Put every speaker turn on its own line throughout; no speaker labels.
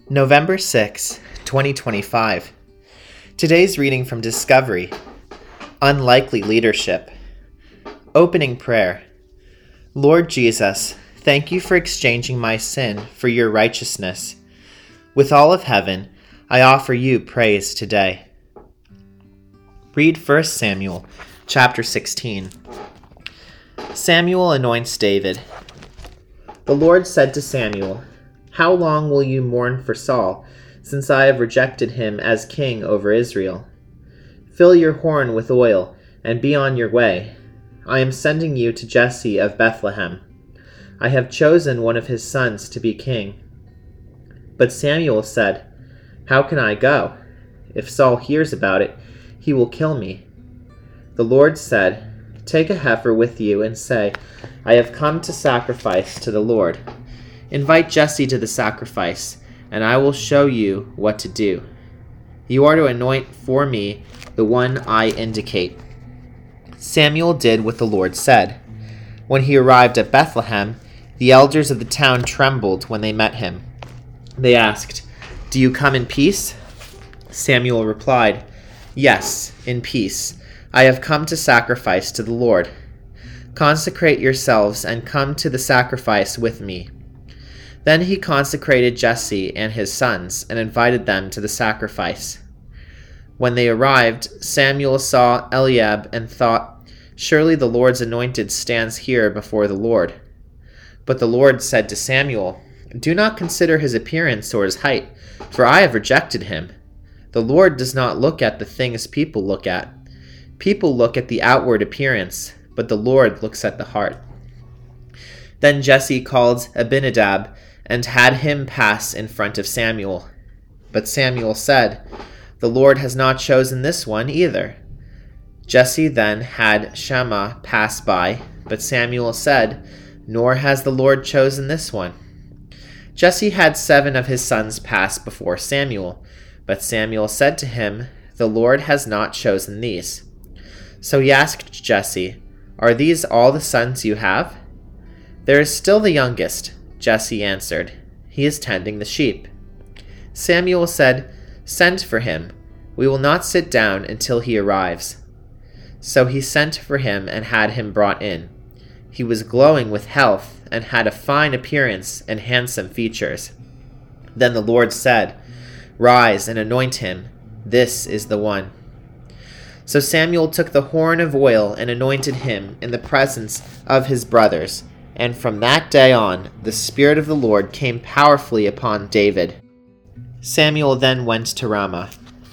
November 6, 2025. Today's reading from Discovery. Unlikely Leadership. Opening Prayer. Lord Jesus, thank you for exchanging my sin for your righteousness. With all of heaven, I offer you praise today. Read 1 Samuel, chapter 16. Samuel anoints David. The Lord said to Samuel, "How long will you mourn for Saul, since I have rejected him as king over Israel? Fill your horn with oil, and be on your way. I am sending you to Jesse of Bethlehem. I have chosen one of his sons to be king." But Samuel said, "How can I go? If Saul hears about it, he will kill me." The Lord said, "Take a heifer with you and say, 'I have come to sacrifice to the Lord.' Invite Jesse to the sacrifice, and I will show you what to do. You are to anoint for me the one I indicate." Samuel did what the Lord said. When he arrived at Bethlehem, the elders of the town trembled when they met him. They asked, "Do you come in peace?" Samuel replied, "Yes, in peace. I have come to sacrifice to the Lord. Consecrate yourselves and come to the sacrifice with me." Then he consecrated Jesse and his sons and invited them to the sacrifice. When they arrived, Samuel saw Eliab and thought, "Surely the Lord's anointed stands here before the Lord." But the Lord said to Samuel, "Do not consider his appearance or his height, for I have rejected him. The Lord does not look at the things people look at. People look at the outward appearance, but the Lord looks at the heart." Then Jesse called Abinadab and had him pass in front of Samuel. But Samuel said, "The Lord has not chosen this one either." Jesse then had Shammah pass by, but Samuel said, "Nor has the Lord chosen this one." Jesse had 7 of his sons pass before Samuel, but Samuel said to him, "The Lord has not chosen these." So he asked Jesse, "Are these all the sons you have?" "There is still the youngest," Jesse answered. "He is tending the sheep." Samuel said, "Send for him. We will not sit down until he arrives." So he sent for him and had him brought in. He was glowing with health and had a fine appearance and handsome features. Then the Lord said, "Rise and anoint him. This is the one." So Samuel took the horn of oil and anointed him in the presence of his brothers. And from that day on, the Spirit of the Lord came powerfully upon David. Samuel then went to Ramah.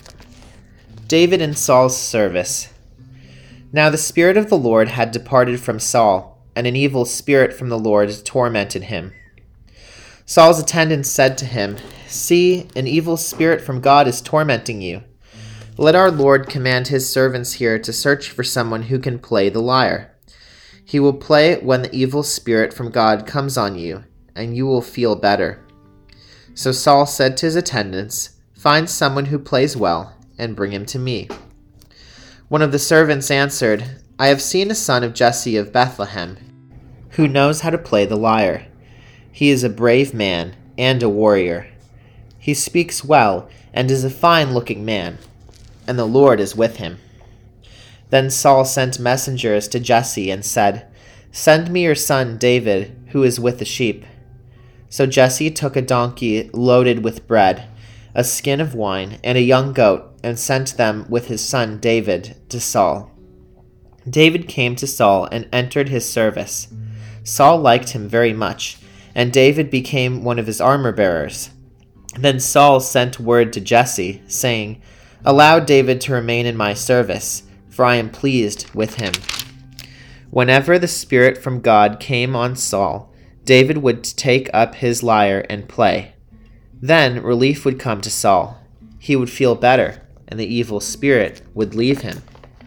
David in Saul's service. Now the Spirit of the Lord had departed from Saul, and an evil spirit from the Lord tormented him. Saul's attendants said to him, "See, an evil spirit from God is tormenting you. Let our Lord command his servants here to search for someone who can play the lyre. He will play it when the evil spirit from God comes on you, and you will feel better." So Saul said to his attendants, "Find someone who plays well, and bring him to me." One of the servants answered, "I have seen a son of Jesse of Bethlehem, who knows how to play the lyre. He is a brave man and a warrior. He speaks well and is a fine-looking man, and the Lord is with him." Then Saul sent messengers to Jesse and said, "Send me your son David, who is with the sheep." So Jesse took a donkey loaded with bread, a skin of wine, and a young goat, and sent them with his son David to Saul. David came to Saul and entered his service. Saul liked him very much, and David became one of his armor-bearers. Then Saul sent word to Jesse, saying, "Allow David to remain in my service, for I am pleased with him." Whenever the Spirit from God came on Saul, David would take up his lyre and play. Then relief would come to Saul. He would feel better, and the evil spirit would leave him.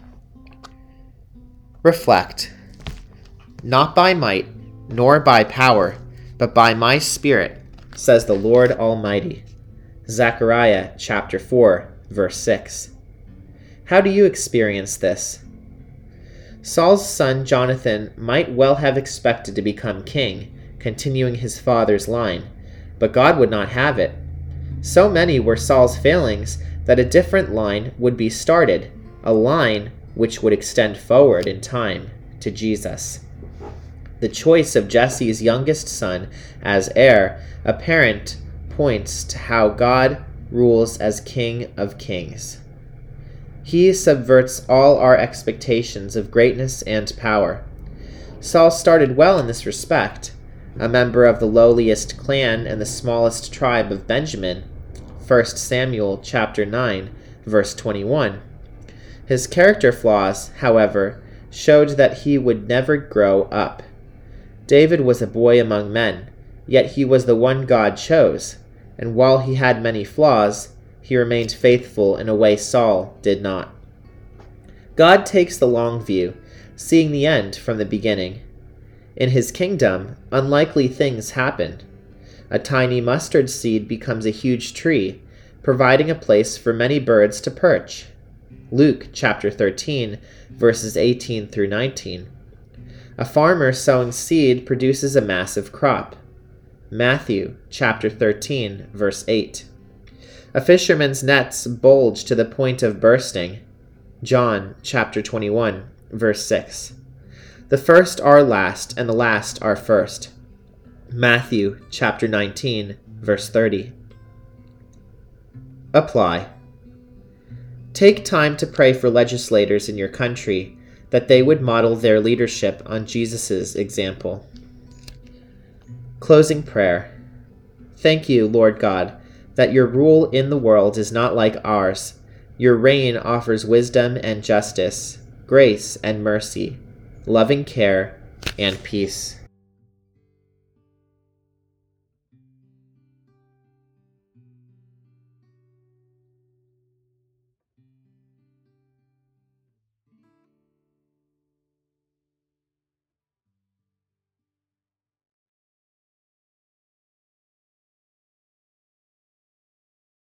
Reflect. Not by might, nor by power, but by my Spirit, says the Lord Almighty. Zechariah chapter 4, verse 6. How do you experience this? Saul's son Jonathan might well have expected to become king, continuing his father's line, but God would not have it. So many were Saul's failings that a different line would be started, a line which would extend forward in time to Jesus. The choice of Jesse's youngest son as heir apparent points to how God rules as King of Kings. He subverts all our expectations of greatness and power. Saul started well in this respect, a member of the lowliest clan and the smallest tribe of Benjamin, 1 Samuel chapter 9, verse 21. His character flaws, however, showed that he would never grow up. David was a boy among men, yet he was the one God chose, and while he had many flaws, he remained faithful in a way Saul did not. God takes the long view, seeing the end from the beginning. In his kingdom, unlikely things happen. A tiny mustard seed becomes a huge tree, providing a place for many birds to perch. Luke chapter 13, verses 18 through 19. A farmer sowing seed produces a massive crop. Matthew chapter 13, verse 8. A fisherman's nets bulge to the point of bursting. John chapter 21, verse 6. The first are last, and the last are first. Matthew chapter 19, verse 30. Apply. Take time to pray for legislators in your country, that they would model their leadership on Jesus' example. Closing prayer. Thank you, Lord God, that your rule in the world is not like ours. Your reign offers wisdom and justice, grace and mercy, loving care and peace.